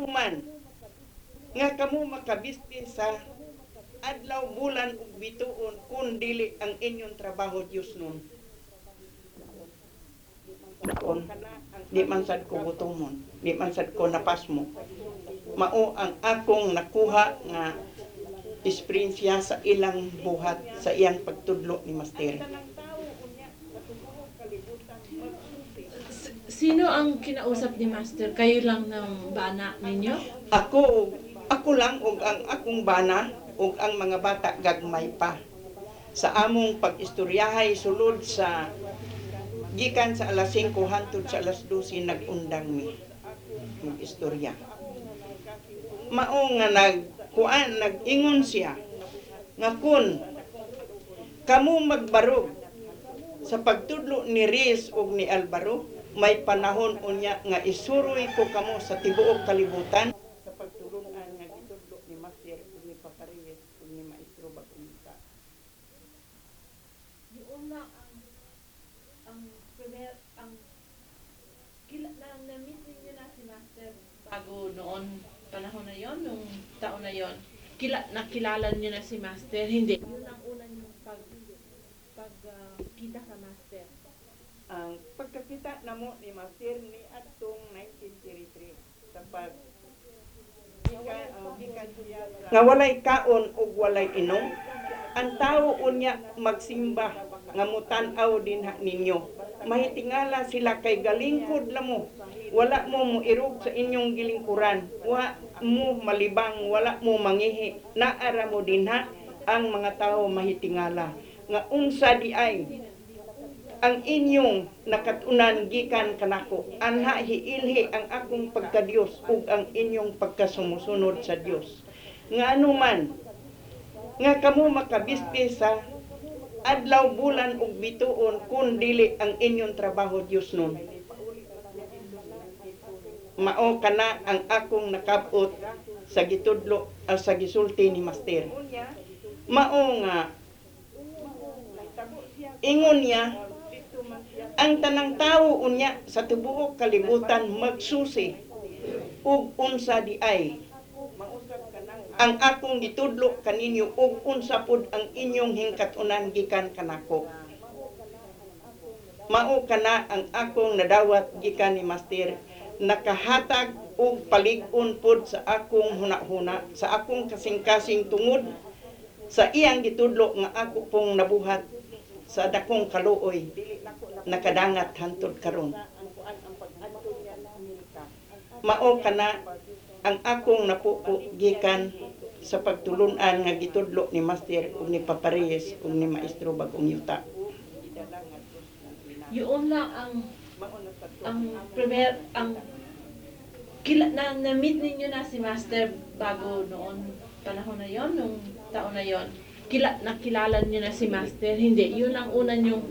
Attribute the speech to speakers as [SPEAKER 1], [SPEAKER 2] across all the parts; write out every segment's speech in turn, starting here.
[SPEAKER 1] anuman nga kamo makabiste sa adlaw bulan ug bituon kun dili ang inyong trabaho Dios nun. Di man sad ko gutomon, di man sad ko napasmo. Mao ang akong nakuha nga eksperyensya sa ilang buhat sa iyang pagtudlo ni Master.
[SPEAKER 2] Sino ang kinausap ni Master? Kayo lang ng bana ninyo?
[SPEAKER 1] Ako lang ug ang akong bana ug ang mga bata gagmay pa. Sa among pag-istoryahay sulod sa gikan sa alas 5 hangtod sa alas 12 nag-undang mi mag-istorya. Mao nga nag-ingon siya nga kun kamo magbarog sa pagtudlo ni Riz ug ni Alvaro, may panahon unya nga isuroy ko kamo sa tibuok kalibutan sa pagtulunan nga gitudlo ni Master ug ni Papariyes ug ni Maestro Bagumita.
[SPEAKER 2] Yun lang ang na-meet ninyo na si Master bago noon panahon na yon, nung taon na yon. Nakilala niyo na si Master? Hindi. Yun ang una niyong kita sa Master.
[SPEAKER 1] Ang pagkakita namo ni Master ni atong 1933 sa pag gikan siya nga walay kaon ug walay inom. Ang tawo unya magsimba nga mutan-aw dinha ninyo. Mahitingala sila kay galingkod lamo. Wala mo muirog sa inyong gilingkuran. Wa mo malibang, wala mo mangihi. Naara mo dinha ang mga tawo mahitingala nga unsa di ay ang inyong nakatunan gikan kanako. Anha hiilhi ang akong pagka-Dios ug ang inyong pagkasumusunod sa Dios. Nga anuman nga kamo makabiste sa adlaw bulan ug bituon kun dili ang inyong trabaho Dios nun. Mao kana ang akong nakabot sa gitudlo sa gisulti ni Master. Mao nga ingon niya ang tanang tawo unya sa tibuok kalibutan magsusi ug unsa di ay ang akong gitudlo kaninyo ug unsa pud ang inyong hingkatunan gikan kanako. Mao kana ang akong nadawat gikan ni Master, nakahatag og palig-on pud sa akong hunahuna, sa akong kasing-kasing tungod sa iyang gitudlo nga ako pong nabuhat sa dakong kaluoy nakadangat hantod karon. Mao kana ang akong napupo gikan sa pagtulunan nga gitudlo ni Master ug ni Papariyes ug ni Maestro Bagong Yuta.
[SPEAKER 2] Yun lang na-meet ninyo na si Master bago noon panahon na yon, nung taon na yon. Nakilala niyo na si Master? Hindi. Yun ang una niyong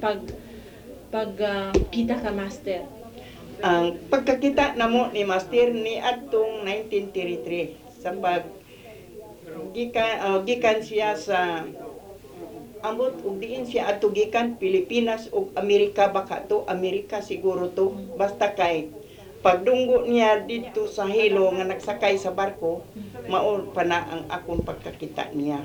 [SPEAKER 2] kita ka Master.
[SPEAKER 1] Ang pagkakita namo ni Master ni atong 1933 sa gikan siya sa ambot ug diin siya ato gikan Pilipinas ug Amerika, baka to Amerika siguro to, basta kay pagdunggo niya dito sa Hilo nga nagsakay sa barko, mao pa na ang akong pagkakita niya.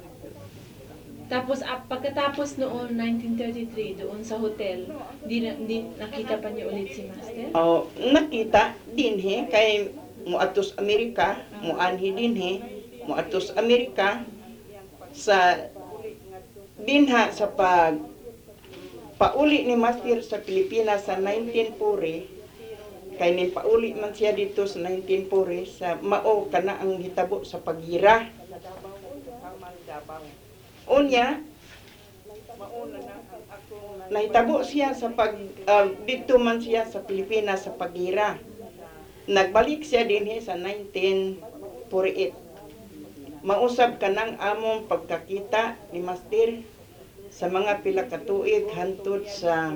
[SPEAKER 2] Tapos pagkatapos noon 1933 doon sa hotel, di nakita pa niyo ulit si Master?
[SPEAKER 1] Nakita dinhi kay muadtos Amerika, muanhi dinhi, muadtos Amerika sa dinha sa pauli ni Master sa Pilipinas sa 1940. Kay ni pauli man siya dito sa 1940 sa mao kana ang hitabo sa pagira. Unya nahitabo siya sa dito man siya sa Pilipinas sa pagira. Nagbalik siya dinhi sa 1948. Mausab kanang among pagkakita ni Master sa mga pila ka tuig hantod sa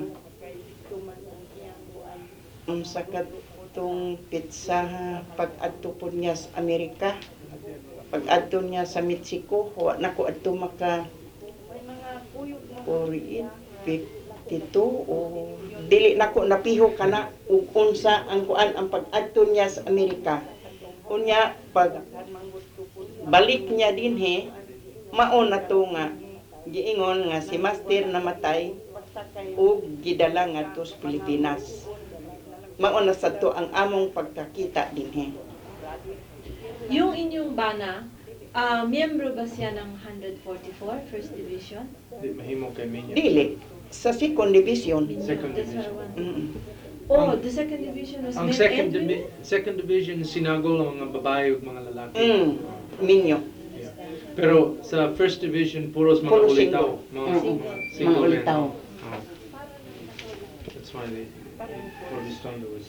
[SPEAKER 1] sa katong pizza pag-adto po niya sa Amerika, pag-adto niya sa Mexico, wa na ko adto maka 52 o dili nako napiho kana ug unsa ang kuan ang pag-adto niya sa Amerika. Unya pag balik niya dinhi, mao na to nga giingon nga si Master namatay ug gidala ngadto sa Pilipinas. Mao na sa to ang among pagkakita dinhi.
[SPEAKER 2] Yung inyong bana, miyembro ba siya ng 144, First Division?
[SPEAKER 3] Di mahimo kay Minya.
[SPEAKER 1] Dili sa second division.
[SPEAKER 3] Second
[SPEAKER 2] That's
[SPEAKER 3] division.
[SPEAKER 2] what I want.
[SPEAKER 1] Mm.
[SPEAKER 2] Oh, the second division was
[SPEAKER 3] Ang
[SPEAKER 2] men and
[SPEAKER 3] second division sinagol ang mga babae ug mga lalaki.
[SPEAKER 1] Minyo.
[SPEAKER 3] Yeah. Pero sa first division puros mga
[SPEAKER 1] Puro
[SPEAKER 3] ulitaw,
[SPEAKER 1] single.
[SPEAKER 3] mga
[SPEAKER 2] Single.
[SPEAKER 3] single
[SPEAKER 1] Mga
[SPEAKER 3] men.
[SPEAKER 1] ulitaw.
[SPEAKER 3] Oh. That's why they for this time was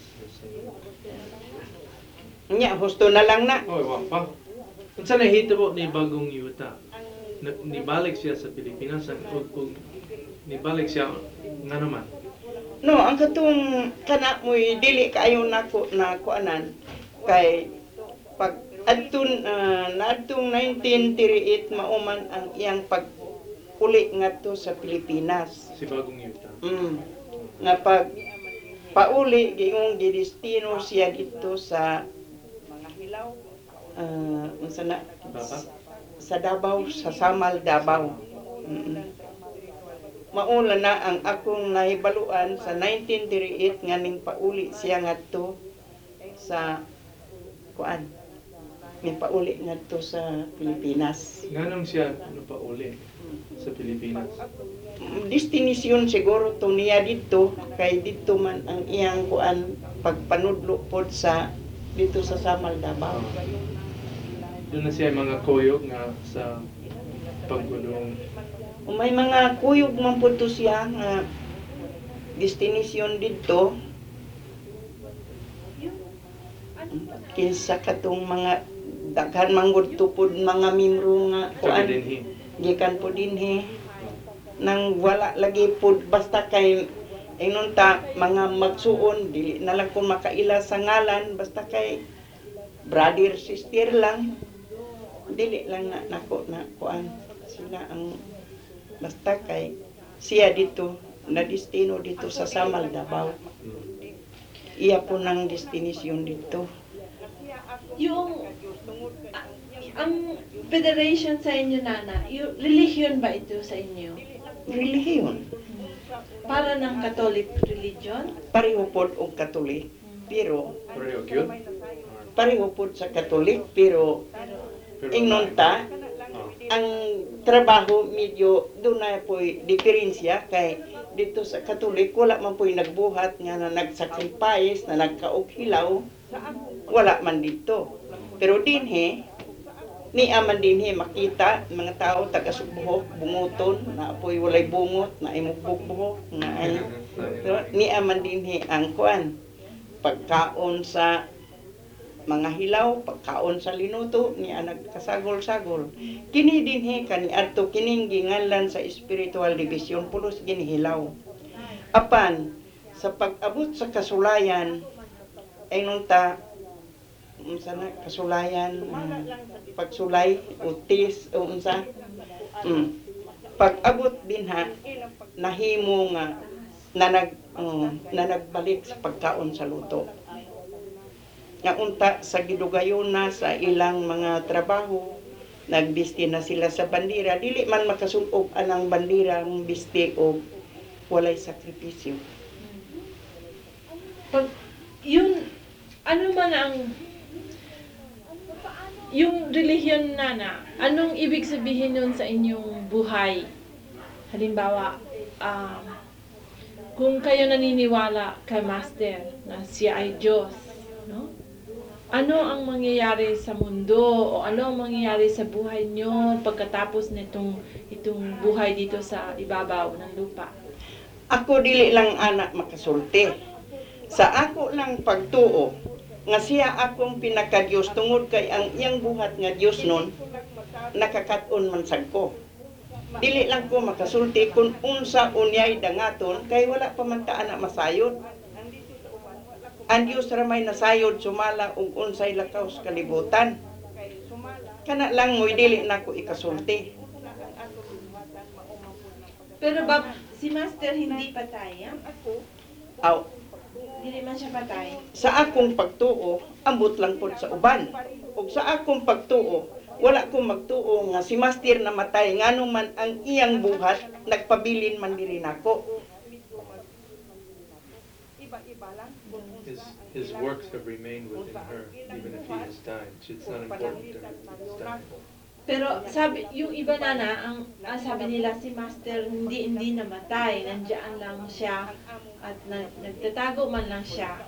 [SPEAKER 1] Nya husto na lang na.
[SPEAKER 3] Oh, wa pa. Unsa nahitabo ni bagong yuta? Nibalik siya sa Pilipinas ug nibalik siya nga naman.
[SPEAKER 1] No, ang katong kana mo'y dili kaayo nako na kuanan kay pag adtong naadtong 1938 mauman ang iyang pag-uli ngadto sa Pilipinas.
[SPEAKER 3] Si bagong yuta.
[SPEAKER 1] Nga pag pauli gingong gidestino siya dito sa unsa na sa Davao, sa Samal, Davao. Maula na ang akong nahibaluan sa 1938 nga ning pauli siya ngadto sa kuan. Ning pauli ngadto sa Pilipinas.
[SPEAKER 3] Nganong siya napauli sa Pilipinas?
[SPEAKER 1] Destination siguro to niya dito kay dito man ang iyang kuan pagpanudlo pod sa dito sa Samal, Davao.
[SPEAKER 3] Doon na siya mga koyog nga sa pagulong.
[SPEAKER 1] May mga kuyog man po to siya nga destination dito kinsa katong mga daghan manggod tupod mga miyembro nga kuan
[SPEAKER 3] Dinhi.
[SPEAKER 1] gikan po dinhi nang wala lagi pod basta kay ingnon ta mga magsuon dili na lang kung makaila sa ngalan basta kay brother sister lang dili lang na nako na kuan sila ang basta kay siya dito na destino dito sa Samal, Davao. Iya po ng destination dito.
[SPEAKER 2] yung ang federation sa inyo, Nana, yung religion ba ito sa inyo?
[SPEAKER 1] Relihiyon.
[SPEAKER 2] Para ng Catholic religion?
[SPEAKER 1] Pareho po og Katolik. Pero,
[SPEAKER 3] Pareho gyud.
[SPEAKER 1] pareho po sa Katolik. Pero,
[SPEAKER 3] Pero
[SPEAKER 1] ingnon ta, ang trabaho medyo doon na po'y diferensya kay dito sa Katolik wala man po'y nagbuhat nga na nagsacrifice na nagkaughilaw wala man dito pero dinhi ni aman dinhi makita mga tao taga-subuhok bunguton na po'y walay bungot na imugbog-buhok na ay pero ni aman dinhi ang kuan pagkaon sa mga hilaw, pagkaon sa linuto, niya nagkasagol-sagol. Kini dinhi kani adto kining ginganlan sa spiritual division pulos ginihilaw. Apan sa pag-abot sa kasulayan ay nung ta unsa na kasulayan pagsulay o tis o unsa pag-abot din ha nahimo nga na nagbalik sa pagkaon sa luto. Nga unta sa gidugayon na sa ilang mga trabaho nagbisti na sila sa bandira dili man makasulob anang bandira ang bisti og walay sakripisyo.
[SPEAKER 2] Pag yun, ano man ang yung relihiyon, Nana, anong ibig sabihin nun sa inyong buhay? Halimbawa, kung kayo naniniwala kay Master na siya ay Diyos, no? Ano ang mangyayari sa mundo o ano ang mangyayari sa buhay nyo pagkatapos nitong itong buhay dito sa ibabaw ng lupa?
[SPEAKER 1] Ako dili lang anak makasulti. Sa ako lang pagtuo nga siya akong pinaka-Diyos tungod kay ang iyang buhat nga Diyos nun nakakaton man sad ko. Dili lang ko makasulti kung unsa unyay dangaton kay wala pa man ta anak masayod. Ang Diyos ramay nasayod sumala ug unsay lakaw sa kalibutan. Kana lang mo'y dili na ko ikasulti.
[SPEAKER 2] Pero si Master hindi patay,
[SPEAKER 1] Aw,
[SPEAKER 2] Dili man siya patay.
[SPEAKER 1] Sa akong pagtuo, ambot lang pod sa uban. Ug sa akong pagtuo, wala ko magtuo nga si Master namatay ngano man ang iyang buhat nagpabilin man diri nako.
[SPEAKER 3] His works have remained within her, even if he has died. It's not important to her that he's died.
[SPEAKER 2] Pero sabi, yung iba ang sabi nila si Master hindi namatay, nandiyan lang siya at nagtatago man lang siya.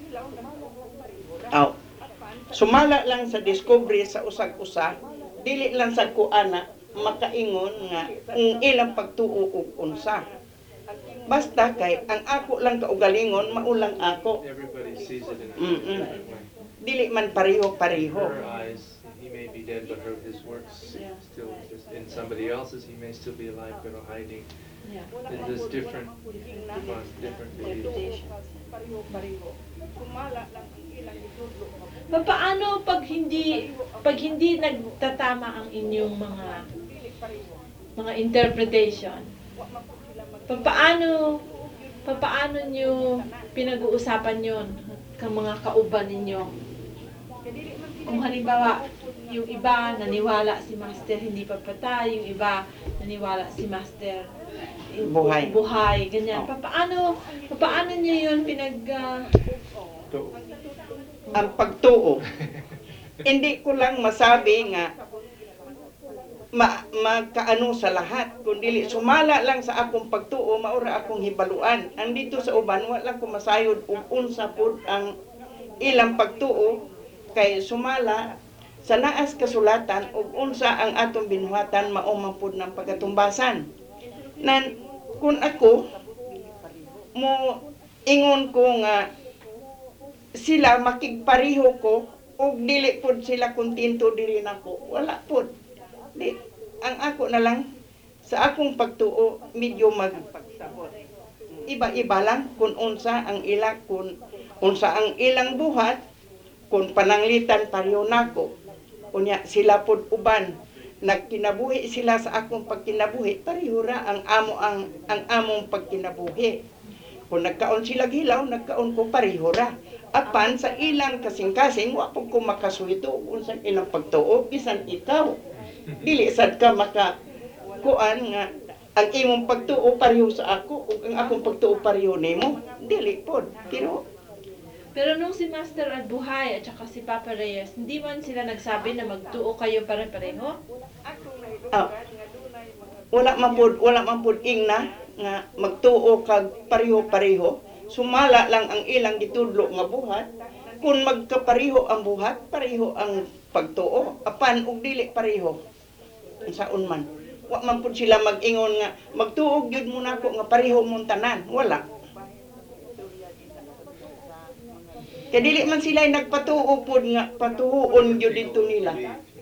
[SPEAKER 1] Aw. Sumala lang sa discovery sa usag-usa, dili lang sa kuana makaingon nga ang ilang pagtuo ug unsa. Basta kay ang ako lang kaugalingon maulang ako.
[SPEAKER 3] Everybody sees it in a
[SPEAKER 1] Mm-mm.
[SPEAKER 3] different way.
[SPEAKER 1] Dili man pareho-pareho.
[SPEAKER 3] Her eyes, he may be dead, but his works
[SPEAKER 2] Yeah.
[SPEAKER 3] still exist. In somebody else's, he may still be alive, but hiding.
[SPEAKER 2] Yeah.
[SPEAKER 3] There's different beliefs.
[SPEAKER 2] Paano pag hindi nagtatama ang inyong mga interpretation? Paano niyo pinag-uusapan yon kang mga kauban ninyo? Kung halimbawa, yung iba naniwala si Master hindi pa patay, yung iba naniwala si Master buhay, ganyan. Paano niyo yun
[SPEAKER 3] So,
[SPEAKER 1] Ang pagtuo. Hindi ko lang masabi nga magkaano sa lahat, kundi sumala lang sa akong pagtuo, maura akong hibaluan. Andito sa uban, wala ko masayod ug unsa pud ang ilang pagtuo, kay sumala sa naas kasulatan ug unsa ang atong binuhatan mao man pud ng pagatumbasan. Nan kun ako mo ingon ko nga sila makigpareho ko ug dili pud sila kontento diri nako, wala pud. Di, ang ako na lang sa akong pagtuo medyo iba-iba lang kung unsa ang unsa ang ilang buhat, kung pananglitan pareho nako. Kunya sila pod uban nagkinabuhi sila sa akong pagkinabuhi, pareho ra ang among pagkinabuhi. Kung nagkaon sila gilaw, nagkaon ko pareho ra. Apan sa ilang kasing-kasing wa pud ko makasuhito unsa ilang pagtuo bisan ikaw. Dili sad ka kuan nga ang imong pagtuo pareho sa ako ug ang akong pagtuo pareho nimo. Dili pod.
[SPEAKER 2] Pero nung si Master at buhay at saka si Papa Reyes, hindi man sila nagsabi na magtuo kayo pare-pareho?
[SPEAKER 1] Wala man pod ingna nga magtuo kag pareho-pareho. Sumala lang ang ilang gitudlo nga buhat. Kung magkapareho ang buhat, pareho ang pagtuo. Apan ug dili pareho. Unsaon man. Wa man pud sila mag-ingon nga magtuog gyud mo nako nga pareho mong tanan. Wala. Kaya dili man sila nagpatuo pod nga patuon gyud dito nila.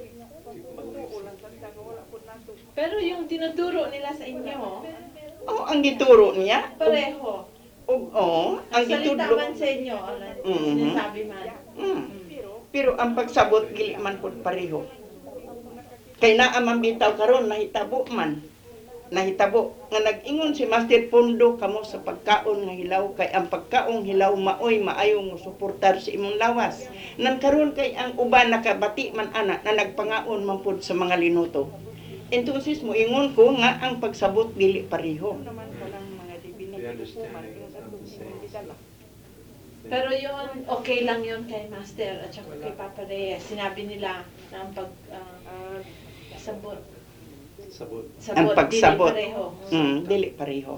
[SPEAKER 2] Pero yung tinuturo nila sa inyo,
[SPEAKER 1] Ang gituro niya.
[SPEAKER 2] pareho.
[SPEAKER 1] Ang
[SPEAKER 2] Salita
[SPEAKER 1] gitudlo.
[SPEAKER 2] man sa inyo,
[SPEAKER 1] Mhm.
[SPEAKER 2] sinasabi man.
[SPEAKER 1] Pero ang pagsabot dili man pod pareho. Kay naa man bitaw karon nahitabo nga nag-ingon si Master Pondo kamo sa pagkaon nga hilaw, kay ang pagkaong hilaw maoy maayo mo suportar sa imong lawas. Nan karon kay ang uban nakabati man ana na nagpangaon man pud sa mga linuto. Entonces mo ingon ko nga ang pagsabot dili pareho.
[SPEAKER 3] the understanding is not the same.
[SPEAKER 2] Pero yun, okay lang yun kay Master at saka kay Papa Reyes. Sinabi nila na ang sabot.
[SPEAKER 1] Ang pagsabot.
[SPEAKER 2] Dili pareho.
[SPEAKER 1] Dili pareho.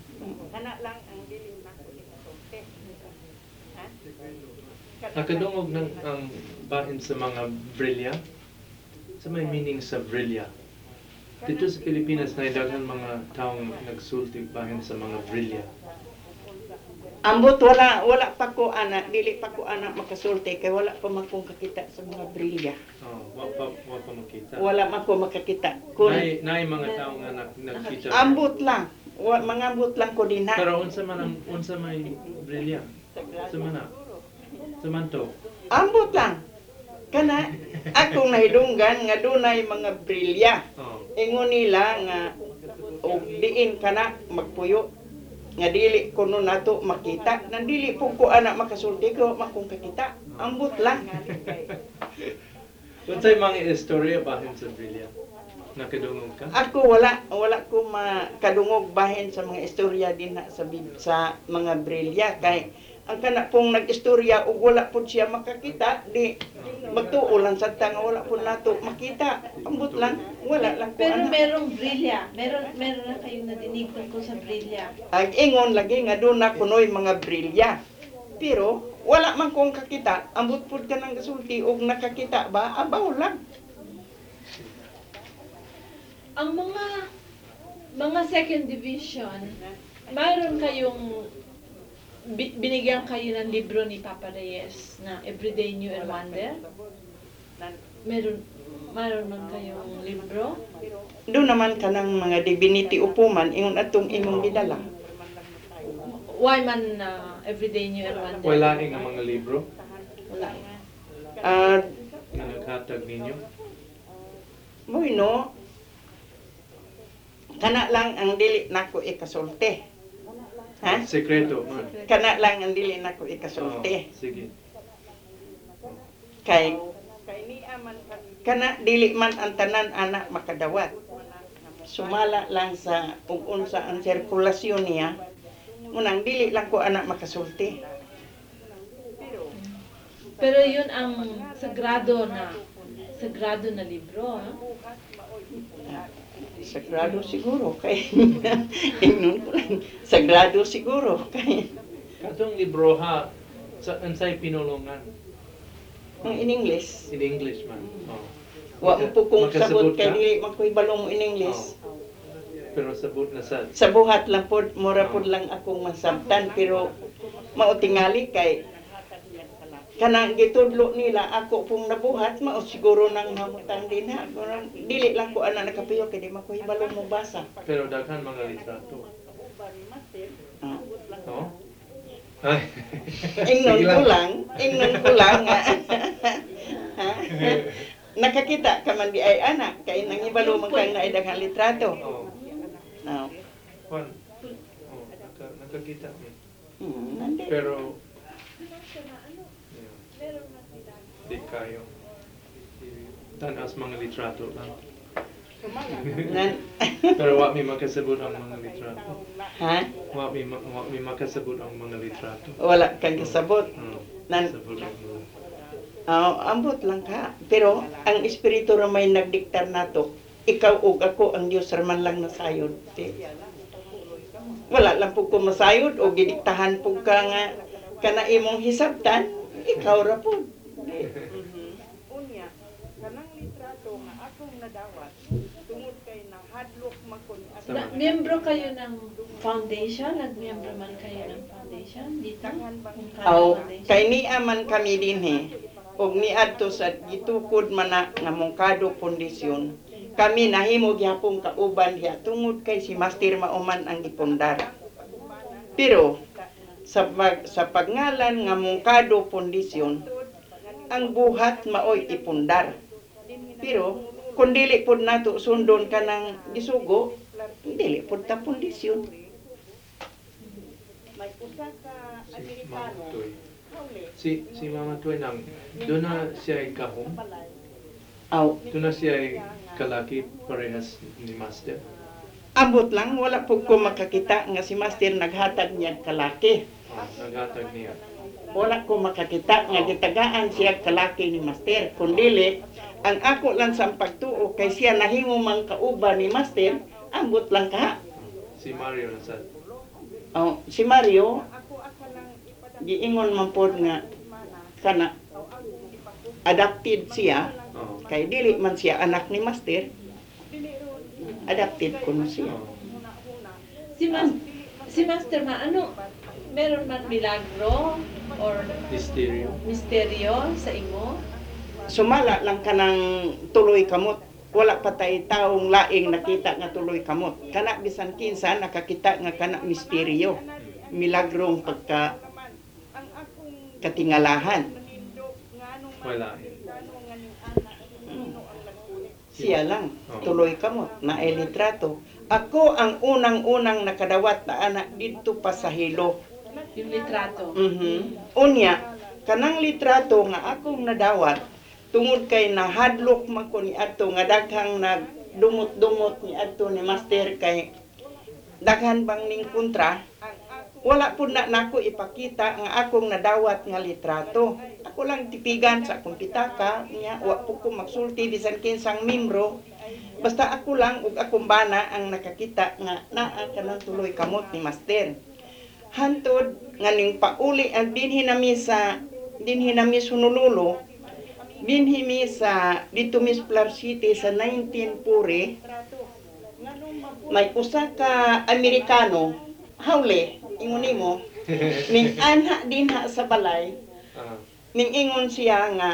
[SPEAKER 3] Nakadungog ng ang bahin sa mga brilya. Sa may meaning sa brilya. Dito sa Pilipinas, naidaghan mga taong nagsulti bahin sa mga brilya.
[SPEAKER 1] Ambot wala pa ko dili pa ko makasulti kay wala pa man kong kakita sa mga brilya.
[SPEAKER 3] Wa pa makita.
[SPEAKER 1] Wala man ko makakita.
[SPEAKER 3] Nay mga tao nga nakita.
[SPEAKER 1] Ambot lang. Mangambot lang ko din ha.
[SPEAKER 3] Pero unsa may brilya? Sa mana? Sa manto?
[SPEAKER 1] Ambot lang. Kana akong nahidunggan nga dunay mga brilya.
[SPEAKER 3] Oh.
[SPEAKER 1] Ingon nila nga og diin kana magpuyo. nga dili kuno nato makita, nandili po ko anak makasulti ko makong kakita. Ambot lang.
[SPEAKER 3] Unsay mga istorya bahin sa Brilya? Nakadungog ka?
[SPEAKER 1] Ako wala ko makadungog bahin sa mga istorya din na sa mga brilya kay ang kana pong nag-istorya ug wala pud siya makakita di magtuo lang sa nga wala pud nato makita. Ambot lang, wala lang ko
[SPEAKER 2] Pero
[SPEAKER 1] ana.
[SPEAKER 2] merong brilya. Meron na kayong nadinig tungkol sa brilya.
[SPEAKER 1] Ag ingon lagi nga doon na kunoy mga brilya. Pero wala man kong kakita, ambot pud ka nang gasulti og nakakita ba? Abaw lang.
[SPEAKER 2] Ang mga second division, mayroon kayong binigyan kayo ng libro ni Papa Reyes na Everyday New and Wonder? Mayroon man kayong libro?
[SPEAKER 1] Doon naman ka ng mga divinity upuman, ingon atong imong gidala.
[SPEAKER 2] Why man Everyday New and Wonder?
[SPEAKER 3] Wala nga mga libro
[SPEAKER 2] Wala.
[SPEAKER 3] na naghatag ninyo?
[SPEAKER 1] Bueno, kana lang ang dili nako ikasulti. Ha?
[SPEAKER 3] Sekreto man.
[SPEAKER 1] Kana lang ang dili nako ikasulti.
[SPEAKER 3] Sige.
[SPEAKER 1] Kay kana dili man ang tanan anak makadawat. Sumala lang sa ug unsa ang sirkulasyon niya. Munang dili lang ko anak makasulti.
[SPEAKER 2] Pero yun ang sagrado na libro, ha?
[SPEAKER 1] Sagrado siguro kay ingnon ko lang. Sagrado siguro kay
[SPEAKER 3] Katong libro ha, sa unsay pinulungan?
[SPEAKER 1] ang in English.
[SPEAKER 3] In English man. Oh.
[SPEAKER 1] Wa mo po kung sabot
[SPEAKER 3] Makasabot
[SPEAKER 1] kay
[SPEAKER 3] ka?
[SPEAKER 1] dili man ko'y balong mo in English.
[SPEAKER 3] Pero sabot na sa
[SPEAKER 1] Sa buhat lang pod mura pod lang akong masabtan pero mao tingali kay kanang gitudlo nila ako pong nabuhat mao siguro nang hamutan din ha. Murag dili lang ko ana nakapiyo kay di man ko hibalo mo basa.
[SPEAKER 3] pero daghan mga litrato.
[SPEAKER 1] Ah.
[SPEAKER 3] Oh? Ay.
[SPEAKER 1] Ingnon
[SPEAKER 3] Sige
[SPEAKER 1] ko lang nga. Ha? Nakakita ka man di ay anak kay nang hibalo man kang naidaghang litrato.
[SPEAKER 3] Oh.
[SPEAKER 1] No.
[SPEAKER 3] Juan. Oh, nakakita niya.
[SPEAKER 1] Nandi.
[SPEAKER 3] Pero di kayo. Tanas mga litrato lang.
[SPEAKER 1] Nan.
[SPEAKER 3] Pero wa mi makasabot ang mga litrato.
[SPEAKER 1] Ha?
[SPEAKER 3] Wa mi makasabot ang mga litrato.
[SPEAKER 1] Wala kang kasabot. Nan.
[SPEAKER 3] Kasabot ang mga.
[SPEAKER 1] Ambot lang ka. Pero ang espiritu ra may nagdiktar nato. Ikaw ug ako ang Dios ra man lang nasayod. Wala lang pug ko masayod o gidiktahan pug ka nga kana imong hisabtan, ikaw ra pud. Unya, kanang litrato nga akong nadawat tungod kay nahadlok makon
[SPEAKER 2] Miyembro kayo ng foundation? Nagmiyembro man kayo ng foundation dito?
[SPEAKER 1] kay niya man kami dinhi ug niadto sa gitukod man na nga Mongkado Pundisyon. Kami nahimo gyapon kauban diha tungod kay si Master Mauman ang gipundar. Pero sa pagngalan nga Mongkado Pundisyon, ang buhat maoy ipundar. Pero kung dili pud nato sundon kanang gisugo, dili pud ta pundisyon. May usa ka
[SPEAKER 3] Si Mama Toy. Si Mama Toy nang doon na siya ay kahom.
[SPEAKER 1] Aw,
[SPEAKER 3] Doon na siya ay kalaki parehas ni Master.
[SPEAKER 1] ambot lang wala pud ko makakita nga si Master naghatag niya kalaki.
[SPEAKER 3] Oh, naghatag niya.
[SPEAKER 1] Wala ko makakita nga gitagaan siya kalaki ni Master. Kundili, ang ako lang sa pagtuo kay siya nahimo man kauban ni Master, ambot lang ka.
[SPEAKER 3] Si Mario na sa.
[SPEAKER 1] Oh, si Mario, giingon man pod nga kana adapted siya
[SPEAKER 3] Oh.
[SPEAKER 1] kay dili man siya anak ni Master. Adapted ko na siya.
[SPEAKER 3] Oh.
[SPEAKER 2] Si Master meron man milagro or
[SPEAKER 3] Mysterio.
[SPEAKER 2] misteryo sa imo?
[SPEAKER 1] Sumala lang kanang tuloy kamot. Wala pa tay taong laing nakita nga tuloy kamot. Kana bisan kinsa nakakita nga kana misteryo. Milagrong pagka katingalahan.
[SPEAKER 3] Wala.
[SPEAKER 1] Siya lang.
[SPEAKER 3] Oh.
[SPEAKER 1] Tuloy kamo na ay litrato. Ako ang unang-unang nakadawat na anak dito pa sa Hilo.
[SPEAKER 2] Yung litrato.
[SPEAKER 1] Unya, kanang litrato nga akong nadawat tungod kay nahadlok man ko ni adto nga daghang nagdumot-dumot ni adto ni master kay daghan bang ning kontra. Wala pud na nako ipakita nga akong nadawat nga litrato. Ako lang tipigan sa akong pitaka niya, wa po ko magsulti bisan kinsang membro. Basta ako lang ug akong bana ang nakakita nga naa kanang tuloy kamot ni master. Hantod nga ning pauli ang dinhi nami Honolulu, dinhi mi sa dito Miss Flower City sa 1940. May usa ka Amerikano, hawle, ingon nimo, ning anha dinha sa balay, ning ingon siya nga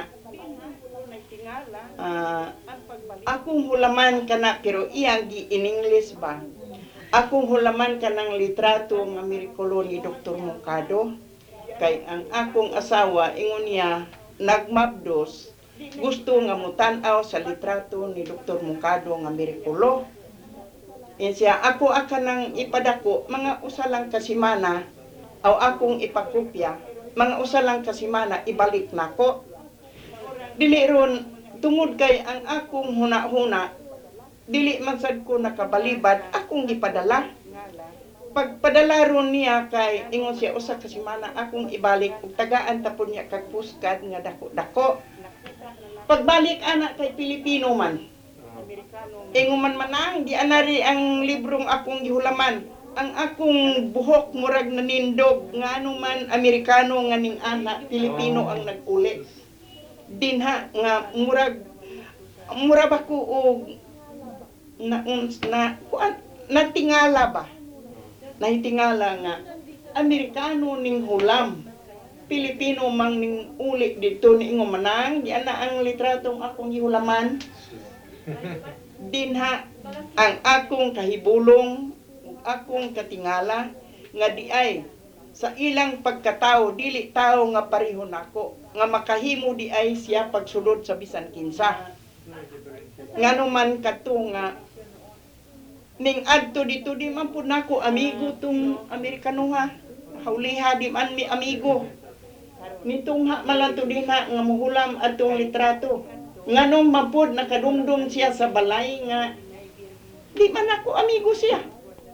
[SPEAKER 1] akong hulaman kana pero iyang gi in English ba? Akong hulaman kanang litrato nga Miraculo ni Dr. Mercado kay ang akong asawa ingon niya nagmabdos gusto nga mutan-aw sa litrato ni Dr. Mercado nga Miraculo. Siya ako nang ipadako mga usa lang ka semana aw akong ipakopya mga usa lang ka semana ibalik nako. Dili ron tungod kay ang akong huna-huna dili man sad ko nakabalibad akong gipadala. Pagpadala ron niya kay ingon siya usa ka semana akong ibalik ug tagaan ta pud niya kag puskad nga dako-dako. Pagbalik ana kay Pilipino man. Ingon man manang di anari ang librong akong gihulaman. Ang akong buhok murag nanindog ngano man Amerikano nga ning ana Pilipino ang nag-uli. Dinha nga mura ba ko og natingala ba? Nahitingala nga Amerikano ning hulam. Pilipino mang ning uli dito ni ingon manang di ana ang litratong akong gihulaman. Dinha ang akong kahibulong ug akong katingala nga di ay sa ilang pagkatao dili tao nga pareho nako nga makahimo di ay siya pagsulod sa bisan kinsa. Ngano man kadto nga ning adto dito di man pud nako amigo tong Amerikano ha. Hauliha di man mi amigo. Nitong ha malanto dinha nga muhulam atong litrato. Nganong man pud nakadumdum siya sa balay nga di man ako amigo siya.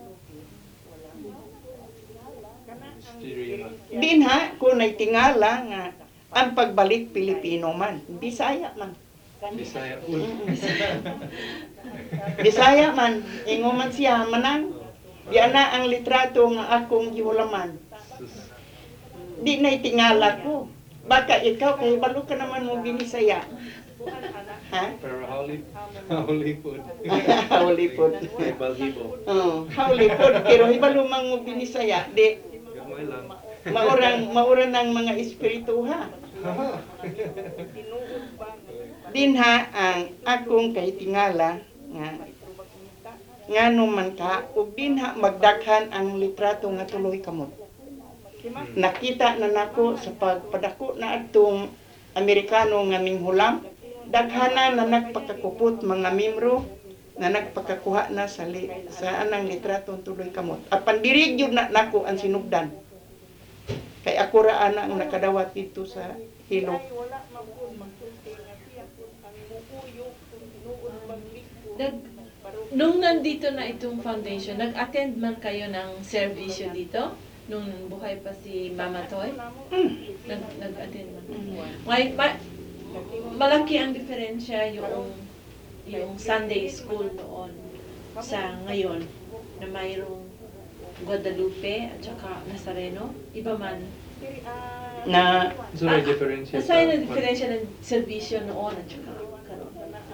[SPEAKER 1] Dinha ko naitingala nga ang pagbalik Pilipino man, Bisaya man. Bisaya man, ingon man siya manang di ana ang litrato nga akong gihulaman. Di na itingala ko. Baka ikaw kay balo ka naman mo binisaya. Ha?
[SPEAKER 3] Pero hawli pod.
[SPEAKER 1] Hawli pod.
[SPEAKER 3] Balhibo.
[SPEAKER 1] Hawli pod pero hibalo mang mo binisaya di
[SPEAKER 3] Gamay lang.
[SPEAKER 1] maurang ng mga espiritu ha. Dinha ang akong kahitingala nga ngano man ka ug dinha magdaghan ang litrato nga tuloy kamot. Nakita na nako sa pagpadako na adtong Amerikano nga minghulam, daghana na nagpakakupot mga membro na nagpakakuha na sa anang litratong tuloy kamot. Apan diri gyud na nako ang sinugdan. Kay ako ra ana ang nakadawat dito sa Hilo.
[SPEAKER 2] Nung nandito na itong foundation, nag-attend man kayo ng servisyo dito? Nung buhay pa si Mama Toy? Nag-attend man. Malaki ang diferensya yung Sunday school noon sa ngayon na mayroong Guadalupe at saka Nazareno. Iba man.
[SPEAKER 1] Na
[SPEAKER 3] So may diferensya.
[SPEAKER 2] Nasaan na diferensya ng servisyo noon at saka karon?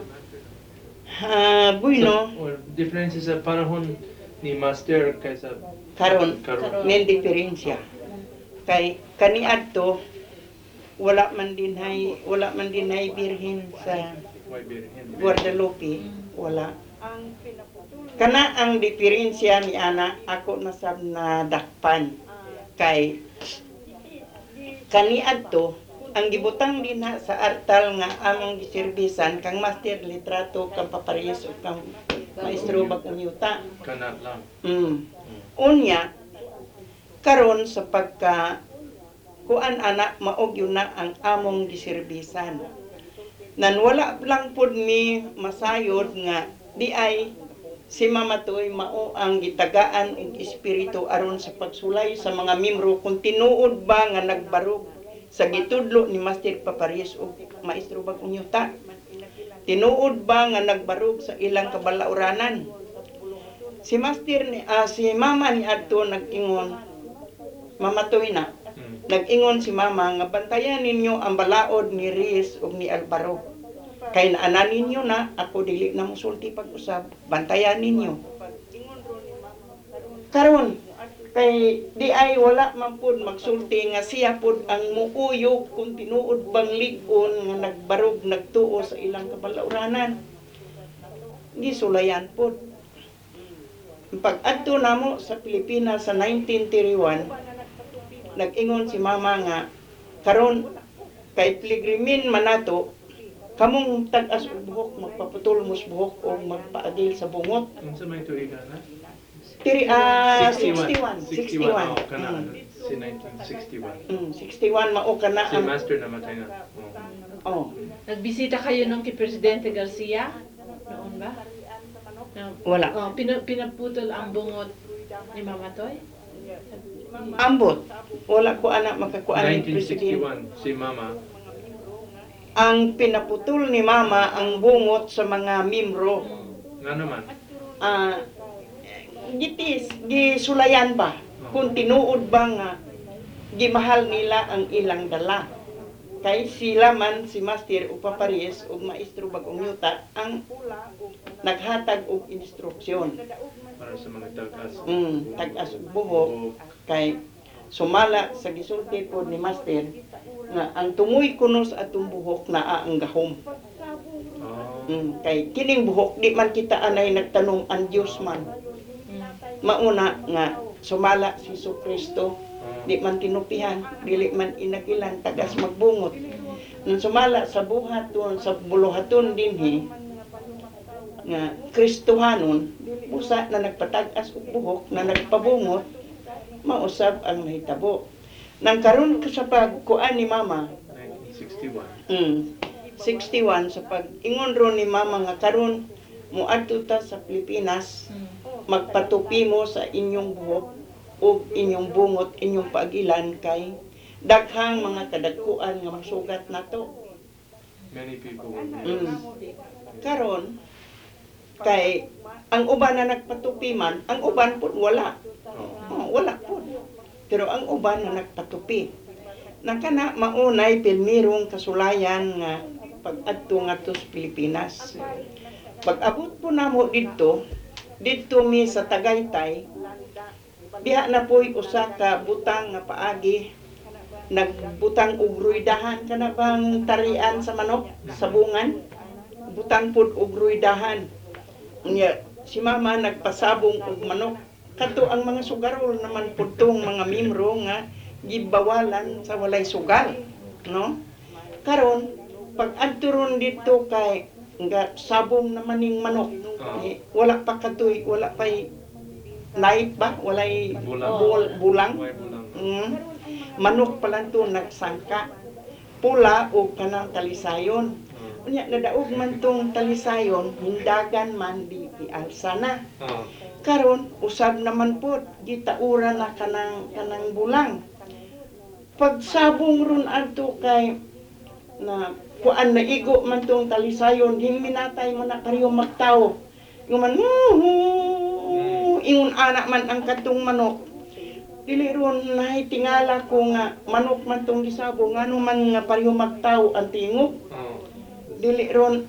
[SPEAKER 1] bueno,
[SPEAKER 3] Or diferensya sa panahon ni Master kaysa
[SPEAKER 1] karon
[SPEAKER 3] karon.
[SPEAKER 1] may diferensya. Kay kaniadto wala man din hay birhen sa
[SPEAKER 3] Why Birhen?
[SPEAKER 1] Guadalupe, wala. Kana ang diferensya ni ana ako nasab na dakpan kay kaniadto ang gibutang dinha sa artal nga among giserbisan kang master litrato kang paparehas o kang maestro bagong yuta.
[SPEAKER 3] Kana lang.
[SPEAKER 1] Unya karon sa pagka kuan ana maog yun na ang among giserbisan. Nan wala lang pud mi masayod nga di ay si Mama Toy mao ang gitagaan og espiritu aron sa pagsulay sa mga miyembro kung tinuod ba nga nagbarog sa gitudlo ni Master Paparis o Maestro Bagong Yuta. Tinuod ba nga nagbarog sa ilang kabalauranan? Si Master ni si Mama ni adto nag-ingon, Mama Toy na, nag-ingon si Mama nga bantayan ninyo ang balaod ni Riz ug ni Alvaro. Kay naanan ninyo na ako dili na musulti pag-usab, bantayan ninyo. Karon kay di ay wala man pud magsulti nga siya pud ang muuyog kung tinuod bang lig-on nga nagbarog nagtuo sa ilang kabalauranan. Gisulayan pud. Pag-adto namo sa Pilipinas sa 1931, nag-ingon si Mama nga karon kay pilgrimin man nato kamong tag-as og buhok magpaputol mos buhok o magpaagil sa bungot.
[SPEAKER 3] Unsa may tuiga na?
[SPEAKER 1] 61.
[SPEAKER 3] Oh, kana si 1961.
[SPEAKER 1] 61 mao kana
[SPEAKER 3] Si Master namatay na.
[SPEAKER 1] Oh.
[SPEAKER 2] Nagbisita kayo nung kay Presidente Garcia? Noon ba?
[SPEAKER 1] Wala.
[SPEAKER 2] Pinaputol ang bungot ni Mama Toy?
[SPEAKER 1] Ambot. Wala ko anak makakuan ni presidente.
[SPEAKER 3] 1961 si Mama.
[SPEAKER 1] Ang pinaputol ni Mama ang bungot sa mga miyembro.
[SPEAKER 3] Nga naman.
[SPEAKER 1] Gisulayan ba kung tinuod ba nga gimahal nila ang ilang dala. Kay sila man si Master o Paparis o Maestro Bagong Yuta ang naghatag og instruksyon.
[SPEAKER 3] Para sa mga tag-as.
[SPEAKER 1] Tag-as og buhok kay sumala sa gisulti po ni Master nga ang tumoy kunos atong buhok naa ang gahom. Kay kining buhok di man kita anay nagtanong ang Dios man. Mauna nga sumala si Kristo di man tinupihan, dili man inagilan tagas magbungot. Nung sumala sa buhaton, sa buluhaton dinhi nga Kristohanon, usa na nagpatag-as og buhok na nagpabungot, mausab ang mahitabo. Nang karon sa pagkuan ni Mama
[SPEAKER 3] 1961.
[SPEAKER 1] 61 sa pag-ingon ron ni Mama nga karon muadto ta sa Pilipinas, magpatupi mo sa inyong buhok o inyong bungot, inyong paagilan kay daghang mga kadagkuan nga masugat nato.
[SPEAKER 3] Many people will be
[SPEAKER 1] Karon kay ang uban na nagpatupi man, ang uban pud wala. Wala pud. Pero ang uban na nagpatupi. Nakana maunay pilmirong kasulayan nga pag-adto ngadto sa Pilipinas. Pag-abot po namo dito mi sa Tagaytay, diha na po'y usa ka butang nga paagi, nagbutang og ruydahan, kana bang tarian sa manok, sa bungan, butang pud og ruydahan. Si Mama nagpasabong og manok, kadto ang mga sugarol naman pud tong mga miyembro nga gibawalan sa walay sugal, no? Karon pag adturon dito kay nga sabong naman ning manok, wala pa katoy, wala pa'y night ba, walay bulang. Manok pala to nagsangka, pula o kanang talisayon. Unya nadaog man tong talisayon, hindagan man di alsa na. Karon usab naman pod gitaura na kanang bulang. Pag sabong ron adto kay na kuan na igo man tong talisayon, hingminatay mo na kayo magtao. Yung man, ingon anak man ang katong manok. Dili ron nahay tingala ko nga manok man tong gisabo, ngano man nga pareho magtao ang tingog. Dili ron,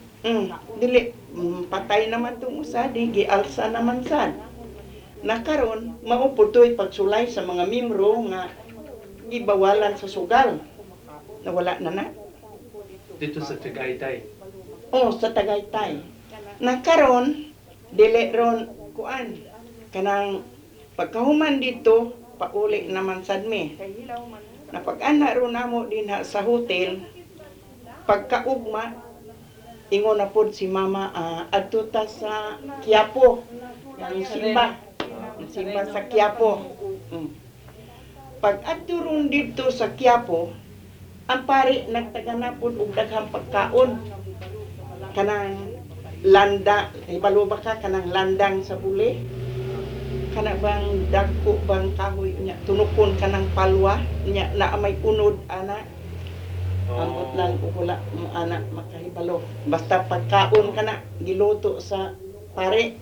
[SPEAKER 1] patay naman tong usa, di gialsa naman sad. Nakaron, mauputoy pagsulay sa mga miyembro nga gibawalan sa sugal. Nawala na.
[SPEAKER 3] Dito sa Tagaytay.
[SPEAKER 1] Sa Tagaytay. Nakaron, dili ron kuan kanang pagkahuman dito pauli naman sad mi. Napag-ana ro namo dinha sa hotel, pagkaugma, ingon na pod si mama, adto ta sa Quiapo, ang simba. Ang simba sa Quiapo. Pag adto ron dito sa Quiapo, ang pari nagtagana pod og daghang pagkaon. Kanang landa, ibalo ba ka kanang landang sa buli? Kana bang dagko bang kahoy nya tunukon kanang palwa nya naa may unod ana. Ambot lang ko wala mo ana makahibalo. Basta pagkaon kana giluto sa pare.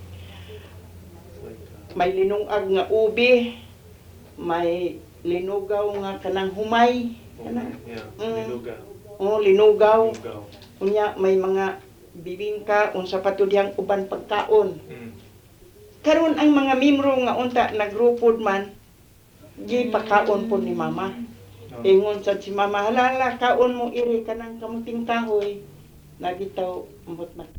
[SPEAKER 1] May linungag nga ubi, may linugaw nga kanang humay, kanang
[SPEAKER 3] Linugaw.
[SPEAKER 1] linugaw.
[SPEAKER 3] Linugaw.
[SPEAKER 1] Unya may mga bibingka unsa pa tud yang uban pagkaon. Karon ang mga miyembro nga unta nagrupod man gi pakaon po ni mama. Ingon sa si mama, halala kaon mo iri kanang kamuting kahoy. Nagitaw ambot